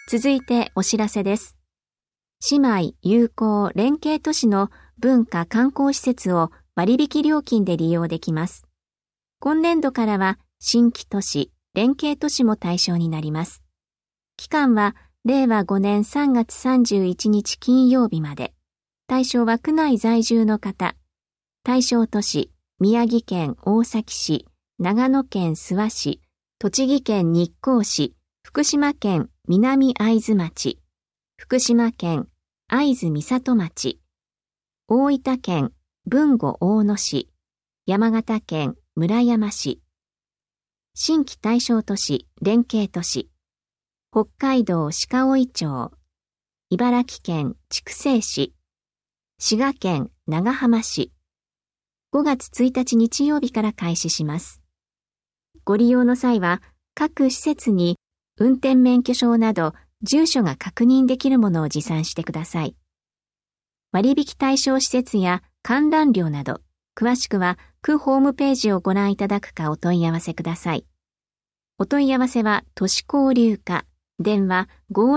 続いてお知らせです。姉妹友好連携都市の文化観光施設を割引料金で利用できます。今年度からは新規都市、連携都市も対象になります。期間は令和5年3月31日金曜日まで。対象は区内在住の方。対象都市、宮城県大崎市、長野県諏訪市、栃木県日光市、福島県南会津町、福島県会津美里町、大分県豊後大野市、山形県村山市、新規対象都市、連携都市、北海道鹿追町、茨城県筑西市、滋賀県長浜市、5月1日日曜日から開始します。ご利用の際は、各施設に運転免許証など住所が確認できるものを持参してください。割引対象施設や観覧料など、詳しくは区ホームページをご覧いただくかお問い合わせください。お問い合わせは都市交流課、電話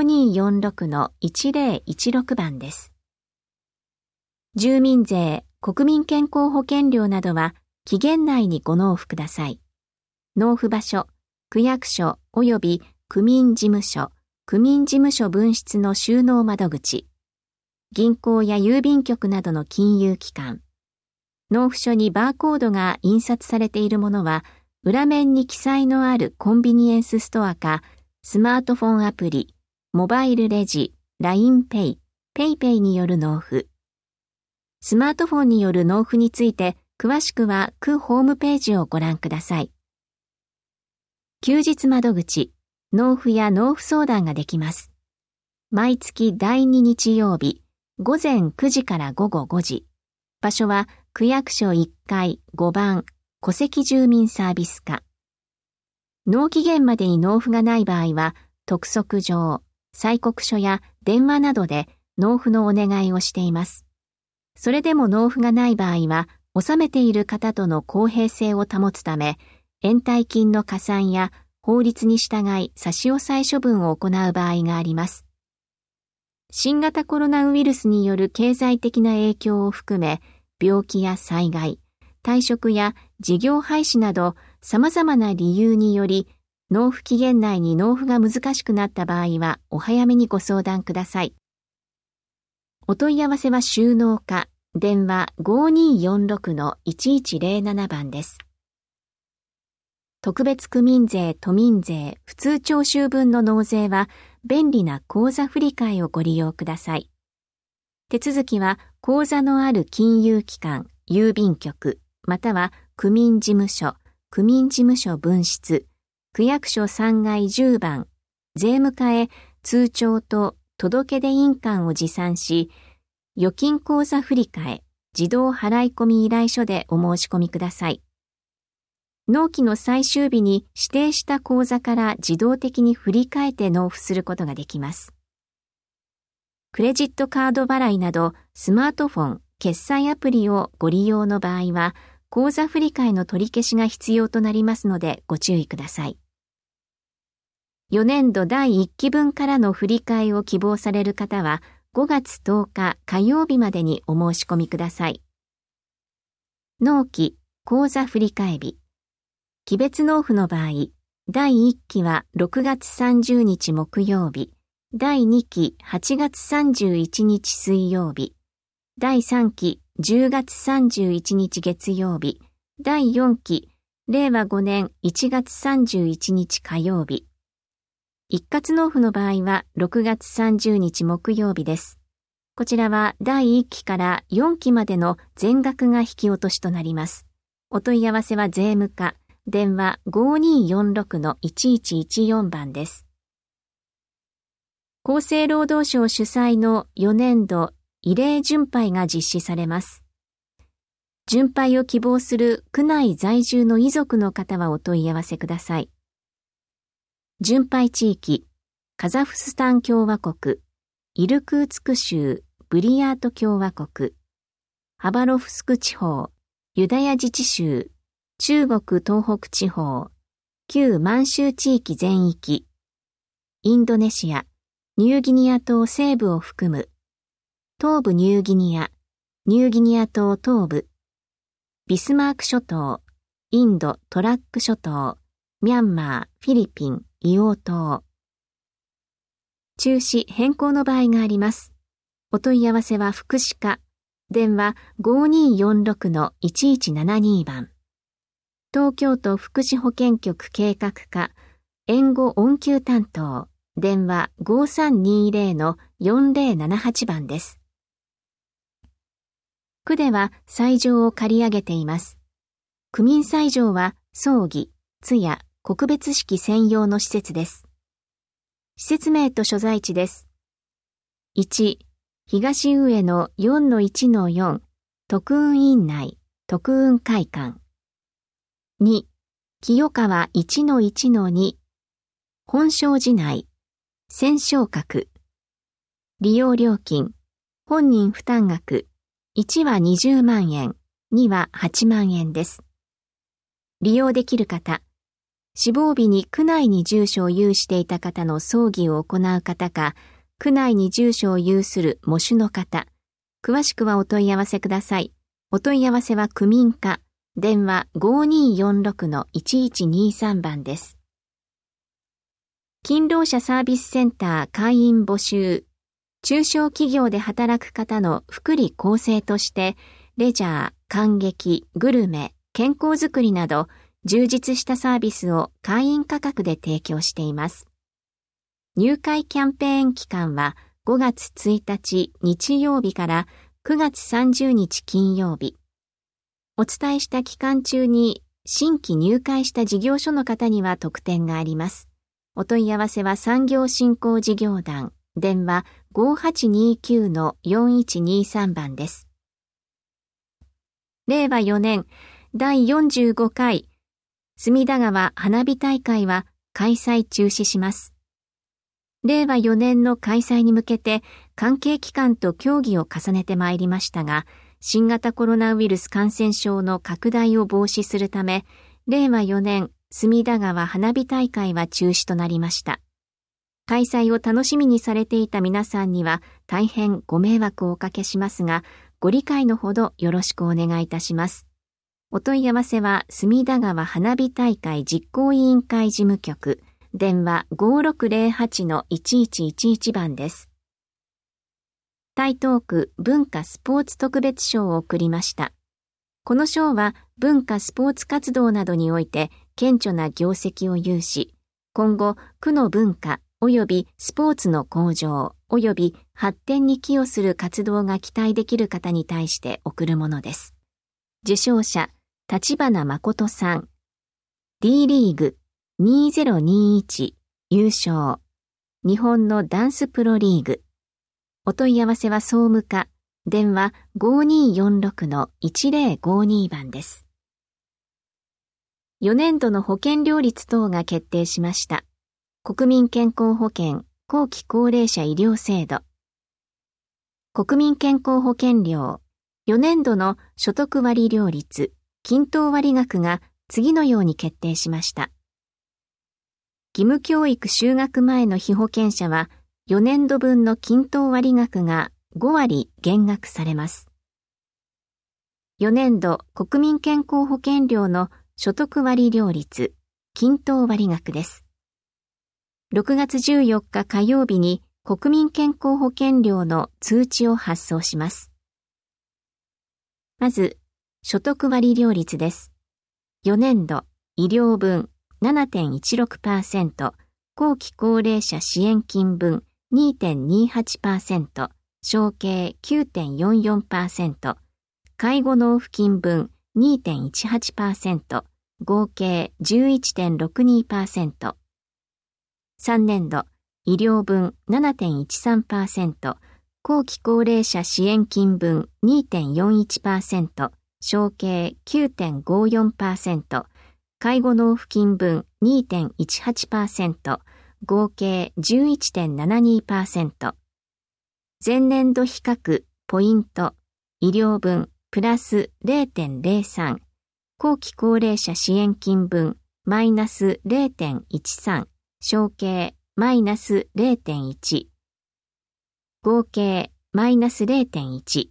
5246-1016 番です。住民税、国民健康保険料などは期限内にご納付ください。納付場所、区役所及び区民事務所、区民事務所分室の収納窓口、銀行や郵便局などの金融機関、納付書にバーコードが印刷されているものは、裏面に記載のあるコンビニエンスストアか、スマートフォンアプリ、モバイルレジ、LINEPay、PayPay による納付。スマートフォンによる納付について、詳しくは区ホームページをご覧ください。休日窓口、納付や納付相談ができます。毎月第2日曜日、午前9時から午後5時。場所は区役所1階5番戸籍住民サービス課。納期限までに納付がない場合は、督促状、催告書や電話などで納付のお願いをしています。それでも納付がない場合は、納めている方との公平性を保つため、延滞金の加算や法律に従い差し押さえ処分を行う場合があります。新型コロナウイルスによる経済的な影響を含め、病気や災害、退職や事業廃止など様々な理由により、納付期限内に納付が難しくなった場合はお早めにご相談ください。お問い合わせは収納課、電話 5246-1107 番です。特別区民税、都民税、普通徴収分の納税は便利な口座振替をご利用ください。手続きは口座のある金融機関、郵便局、または区民事務所、区民事務所分室、区役所3階10番、税務課へ通帳と届出印鑑を持参し、預金口座振替、自動払い込み依頼書でお申し込みください。納期の最終日に指定した口座から自動的に振り替えて納付することができます。クレジットカード払いなどスマートフォン、決済アプリをご利用の場合は、口座振替の取り消しが必要となりますのでご注意ください。4年度第1期分からの振り替えを希望される方は、5月10日火曜日までにお申し込みください。納期、口座振替日。期別納付の場合、第1期は6月30日木曜日、第2期8月31日水曜日、第3期10月31日月曜日、第4期令和5年1月31日火曜日。一括納付の場合は6月30日木曜日です。こちらは第1期から4期までの全額が引き落としとなります。お問い合わせは税務課、電話 5246-1114 番です。厚生労働省主催の4年度慰霊巡拝が実施されます。巡拝を希望する区内在住の遺族の方はお問い合わせください。巡拝地域、カザフスタン共和国、イルクーツク州ブリヤート共和国、ハバロフスク地方、ユダヤ自治州、中国東北地方、旧満州地域全域、インドネシア、 ニューギニア島西部を含む、東部ニューギニア、ニューギニア島東部、ビスマーク諸島、インド・トラック諸島、ミャンマー、フィリピン、硫黄島。中止・変更の場合があります。お問い合わせは福祉課、電話 5246-1172 番。東京都福祉保健局計画課、援護応急担当、電話 5320-4078 番です。区では斎場を借り上げています。区民斎場は葬儀、通夜、告別式専用の施設です。施設名と所在地です。1、東上野 4-1-4 徳雲院内、徳雲会館。2、清川 1-1-2 本證寺内、千松閣。利用料金、本人負担額、1は20万円、2は8万円です。利用できる方、死亡日に区内に住所を有していた方の葬儀を行う方か、区内に住所を有する喪主の方、詳しくはお問い合わせください。お問い合わせは区民課、電話 5246-1123 番です。勤労者サービスセンター会員募集。中小企業で働く方の福利厚生として、レジャー、観劇、グルメ、健康づくりなど、充実したサービスを会員価格で提供しています。入会キャンペーン期間は5月1日日曜日から9月30日金曜日。お伝えした期間中に新規入会した事業所の方には特典があります。お問い合わせは産業振興事業団、電話 5829-4123 番です。令和4年第45回隅田川花火大会は開催中止します。令和4年の開催に向けて関係機関と協議を重ねてまいりましたが、新型コロナウイルス感染症の拡大を防止するため、令和4年隅田川花火大会は中止となりました。開催を楽しみにされていた皆さんには大変ご迷惑をおかけしますが、ご理解のほどよろしくお願いいたします。お問い合わせは隅田川花火大会実行委員会事務局、電話 5608-1111 番です。台東区文化スポーツ特別賞を贈りました。この賞は文化スポーツ活動などにおいて顕著な業績を有し、今後区の文化及びスポーツの向上及び発展に寄与する活動が期待できる方に対して贈るものです。受賞者、立花誠さん。D リーグ2021優勝。日本のダンスプロリーグ。お問い合わせは総務課、電話 5246-1052 番です。4年度の保険料率等が決定しました。国民健康保険後期高齢者医療制度。国民健康保険料、4年度の所得割料率、均等割額が次のように決定しました。義務教育就学前の被保険者は、4年度分の均等割額が5割減額されます。4年度国民健康保険料の所得割料率、均等割額です。6月14日火曜日に国民健康保険料の通知を発送します。まず、所得割料率です。4年度医療分 7.16%、後期高齢者支援金分 2.28%、承継 9.44%、介護納付金分 2.18%、合計 11.62%。3年度医療分 7.13%、後期高齢者支援金分 2.41%、承継 9.54%、介護納付金分 2.18%、合計 11.72%。前年度比較、ポイント、医療分プラス 0.03、後期高齢者支援金分マイナス 0.13、承継マイナス 0.1、 合計マイナス 0.1。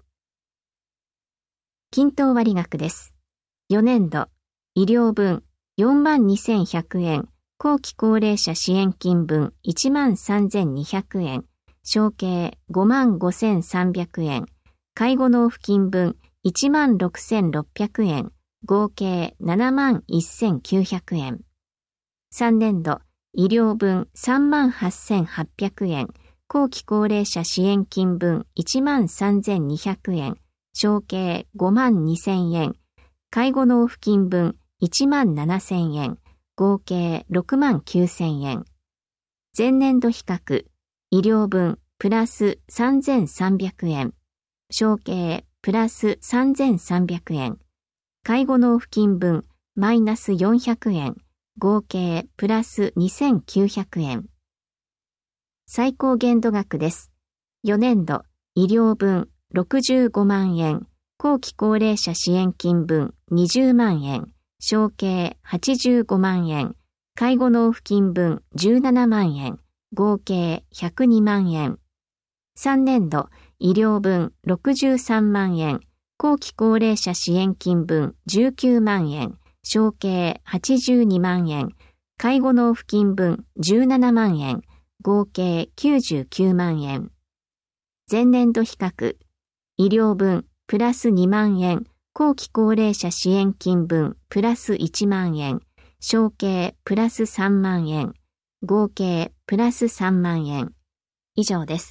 均等割額です。4年度、医療分42,100円、後期高齢者支援金分13,200円、承継55,300円、介護納付金分16,600円、合計71,900円。3年度、医療分38,800円、後期高齢者支援金分13,200円、承継52,000円、介護納付金分17,000円、合計69,000円。前年度比較、医療分プラス3,300円、承継プラス3,300円、介護納付金分マイナス400円、合計プラス2,900円。最高限度額です。4年度、医療分65万円、後期高齢者支援金分20万円、承継85万円、介護納付金分17万円、合計102万円。3年度、医療分63万円、後期高齢者支援金分19万円、承継82万円、介護納付金分17万円、合計99万円。前年度比較、医療分プラス2万円、後期高齢者支援金分プラス1万円、承継プラス3万円、合計プラス3万円。以上です。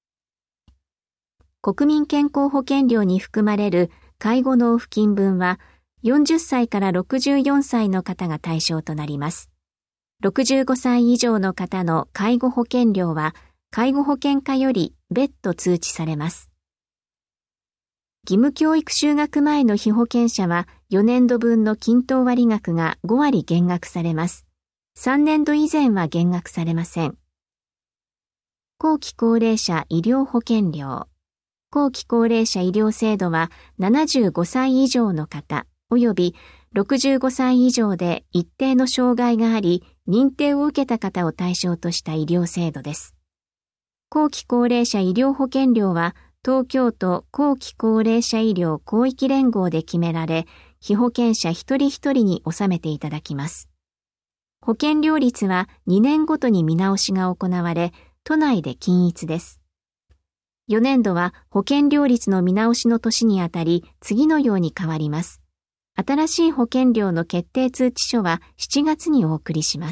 国民健康保険料に含まれる介護納付金分は40歳から64歳の方が対象となります。65歳以上の方の介護保険料は介護保険課より別途通知されます。義務教育就学前の被保険者は4年度分の均等割額が5割減額されます。3年度以前は減額されません。後期高齢者医療保険料。後期高齢者医療制度は75歳以上の方及び65歳以上で一定の障害があり、認定を受けた方を対象とした医療制度です。後期高齢者医療保険料は東京都後期高齢者医療広域連合で決められ、被保険者一人一人に納めていただきます。保険料率は2年ごとに見直しが行われ、都内で均一です。4年度は保険料率の見直しの年にあたり、次のように変わります。新しい保険料の決定通知書は7月にお送りします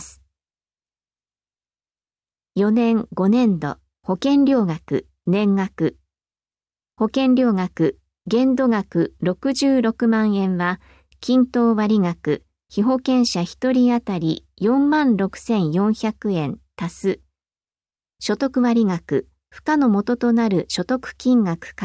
。4年5年度保険料額年額。保険料額限度額66万円は均等割額被保険者1人当たり46,400円足す所得割額付加の元となる所得金額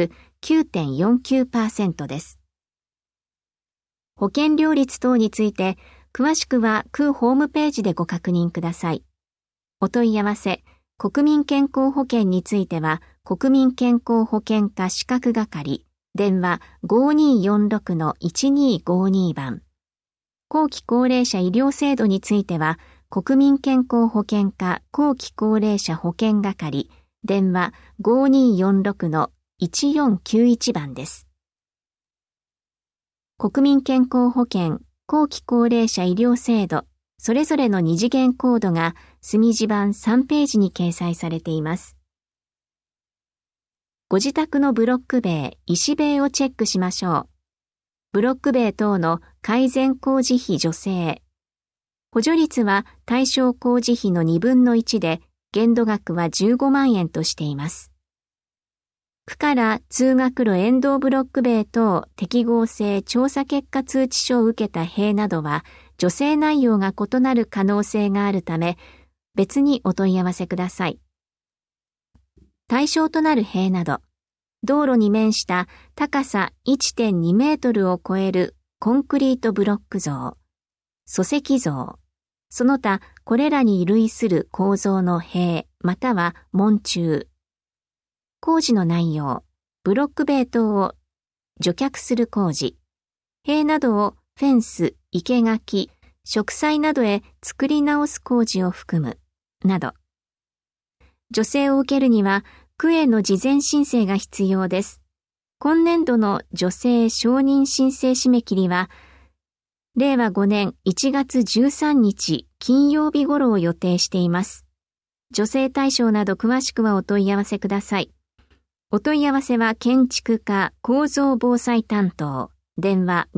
×9.49% です。保険料率等について詳しくは区ホームページでご確認ください。お問い合わせ、国民健康保険については国民健康保険課資格係、電話 5246-1252 番。後期高齢者医療制度については国民健康保険課後期高齢者保険係、電話 5246-1491 番です。国民健康保険後期高齢者医療制度、それぞれの二次元コードが墨字版3ページに掲載されています。ご自宅のブロック塀、石塀をチェックしましょう。ブロック塀等の改善工事費助成。補助率は対象工事費の2分の1で、限度額は15万円としています。区から通学路沿道ブロック塀等適合性調査結果通知書を受けた塀などは、助成内容が異なる可能性があるため、別にお問い合わせください。対象となる塀など、道路に面した高さ 1.2 メートルを超えるコンクリートブロック像、礎石像、その他これらに類する構造の塀または門柱、工事の内容、ブロック塀等を除却する工事、塀などをフェンス、生垣、植栽などへ作り直す工事を含む、など。助成を受けるには、 区への事前申請が必要です。今年度の助成承認申請締め切りは、令和5年1月13日金曜日頃を予定しています。助成対象など詳しくはお問い合わせください。お問い合わせは建築課構造防災担当、電話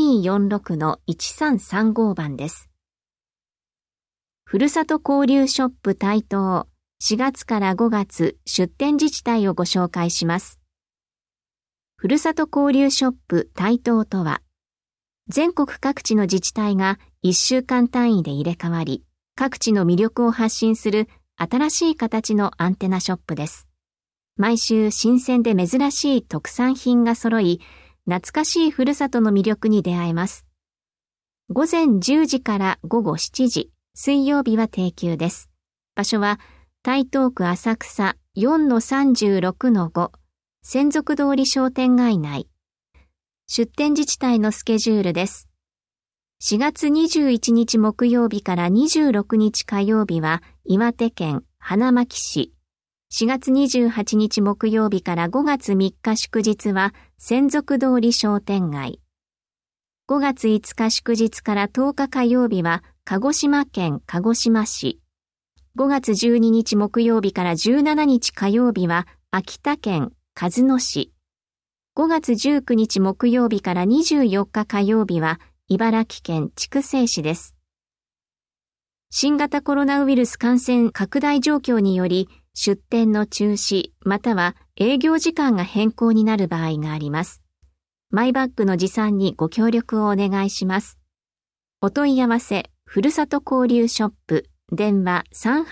5246-1335 番です。ふるさと交流ショップ台東、4月から5月出店自治体をご紹介します。ふるさと交流ショップ台東とは、全国各地の自治体が1週間単位で入れ替わり、各地の魅力を発信する新しい形のアンテナショップです。毎週新鮮で珍しい特産品が揃い、懐かしいふるさとの魅力に出会えます。午前10時から午後7時、水曜日は定休です。場所は台東区浅草 4-36-5 専属通り商店街内。出店自治体のスケジュールです。4月21日木曜日から26日火曜日は岩手県花巻市。4月28日木曜日から5月3日祝日は専属通り商店街。5月5日祝日から10日火曜日は鹿児島県鹿児島市。5月12日木曜日から17日火曜日は秋田県鹿角市。5月19日木曜日から24日火曜日は茨城県筑西市です。新型コロナウイルス感染拡大状況により出店の中止または営業時間が変更になる場合があります。マイバッグの持参にご協力をお願いします。お問い合わせ、ふるさと交流ショップ、電話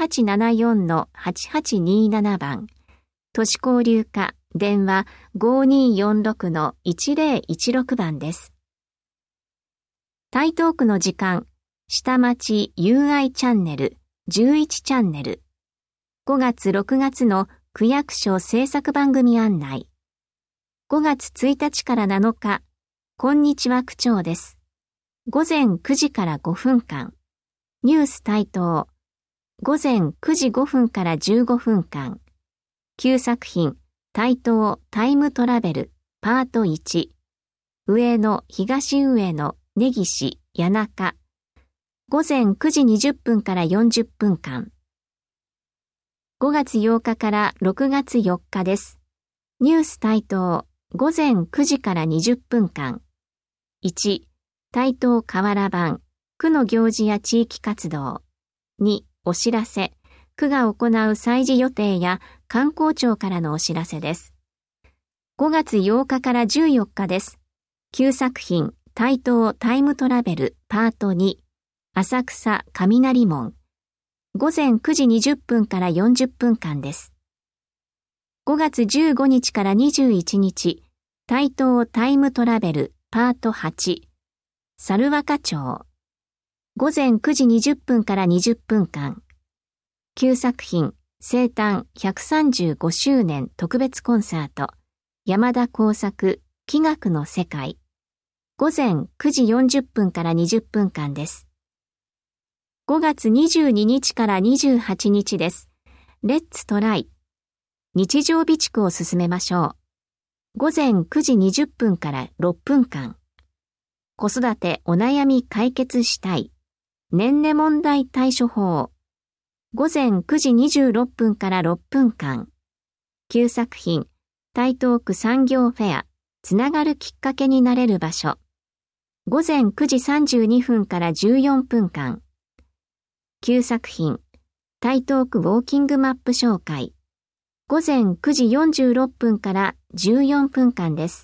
3874-8827 番、都市交流課、電話 5246-1016 番です。台東区の時間、下町 UI チャンネル、11チャンネル。5月6月の区役所制作番組案内。5月1日から7日、こんにちは区長です。午前9時から5分間。ニュース台東。午前9時5分から15分間。9作品。台東タイムトラベルパート1上野東上野根岸谷中午前9時20分から40分間5月8日から6月4日です。ニュース台東午前9時から20分間1台東河原版区の行事や地域活動2お知らせ区が行う祭事予定や観光庁からのお知らせです。5月8日から14日です。9作品、台東タイムトラベルパート2、浅草雷門。午前9時20分から40分間です。5月15日から21日、台東タイムトラベルパート8、猿若町。午前9時20分から20分間。9作品、生誕135周年特別コンサート、山田耕作、気学の世界。午前9時40分から20分間です。5月22日から28日です。レッツトライ。日常備蓄を進めましょう。午前9時20分から6分間。子育てお悩み解決したい。年々問題対処法。午前9時26分から6分間。9作品、台東区産業フェア、つながるきっかけになれる場所。午前9時32分から14分間。9作品、台東区ウォーキングマップ紹介。午前9時46分から14分間です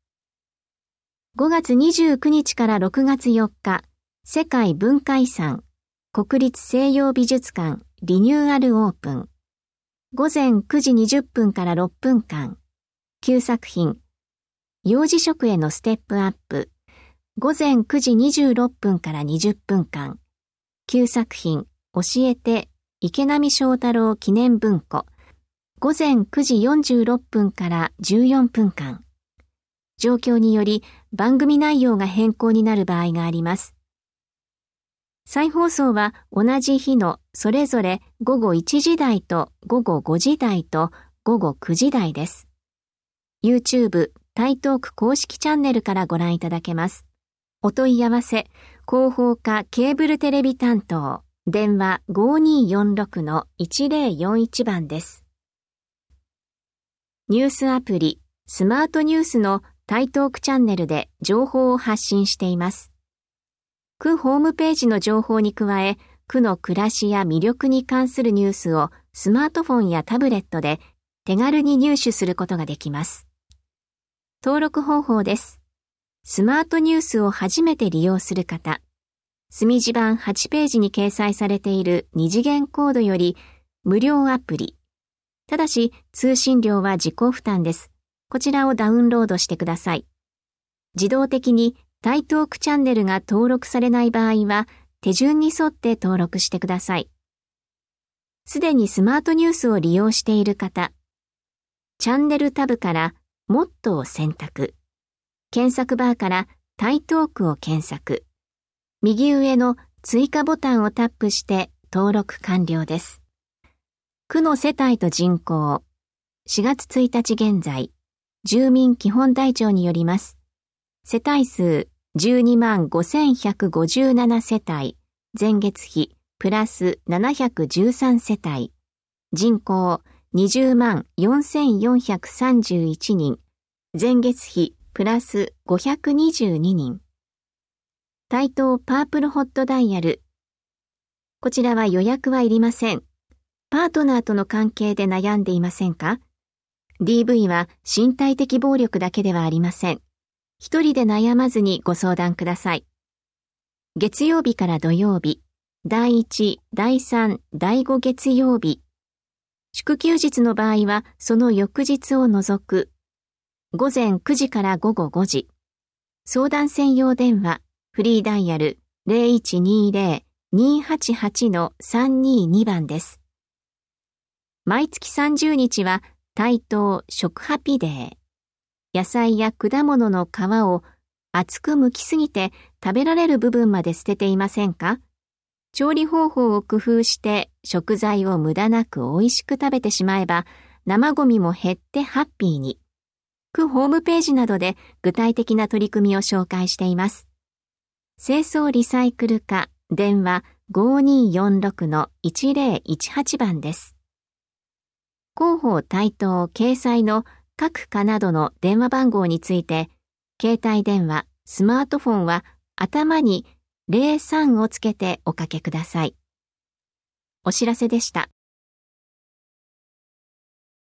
。5月29日から6月4日、世界文化遺産、国立西洋美術館リニューアルオープン。午前9時20分から6分間。9作品。幼児食へのステップアップ。午前9時26分から20分間。9作品。教えて池波正太郎記念文庫。午前9時46分から14分間。状況により番組内容が変更になる場合があります。再放送は同じ日のそれぞれ午後1時台と午後5時台と午後9時台です。YouTube 台東区公式チャンネルからご覧いただけます。お問い合わせ、広報課ケーブルテレビ担当、電話 5246-1041 番です。ニュースアプリ、スマートニュースの台東区チャンネルで情報を発信しています。区ホームページの情報に加え、区の暮らしや魅力に関するニュースをスマートフォンやタブレットで手軽に入手することができます。登録方法です。スマートニュースを初めて利用する方、墨字版8ページに掲載されている2次元コードより無料アプリ。ただし通信料は自己負担です。こちらをダウンロードしてください。自動的に台東区チャンネルが登録されない場合は手順に沿って登録してください。すでにスマートニュースを利用している方、チャンネルタブからもっとを選択。検索バーから台東区を検索。右上の追加ボタンをタップして登録完了です。区の世帯と人口、4月1日現在、住民基本台帳によります。世帯数125,157 世帯、前月比プラス713世帯、人口204,431 人、前月比プラス522人。台東パープルホットダイヤル。こちらは予約はいりません。パートナーとの関係で悩んでいませんか？ DV は身体的暴力だけではありません。一人で悩まずにご相談ください。月曜日から土曜日、第1、第3、第5月曜日。祝休日の場合はその翌日を除く。午前9時から午後5時。相談専用電話、フリーダイヤル 0120-288-322 番です。毎月30日は台東食ハピデー。野菜や果物の皮を厚く剥きすぎて食べられる部分まで捨てていませんか？調理方法を工夫して食材を無駄なく美味しく食べてしまえば生ゴミも減ってハッピーに。区ホームページなどで具体的な取り組みを紹介しています。清掃リサイクル課電話 5246-1018 番です。広報台東掲載の各課などの電話番号について、携帯電話、スマートフォンは頭に03をつけておかけください。お知らせでした。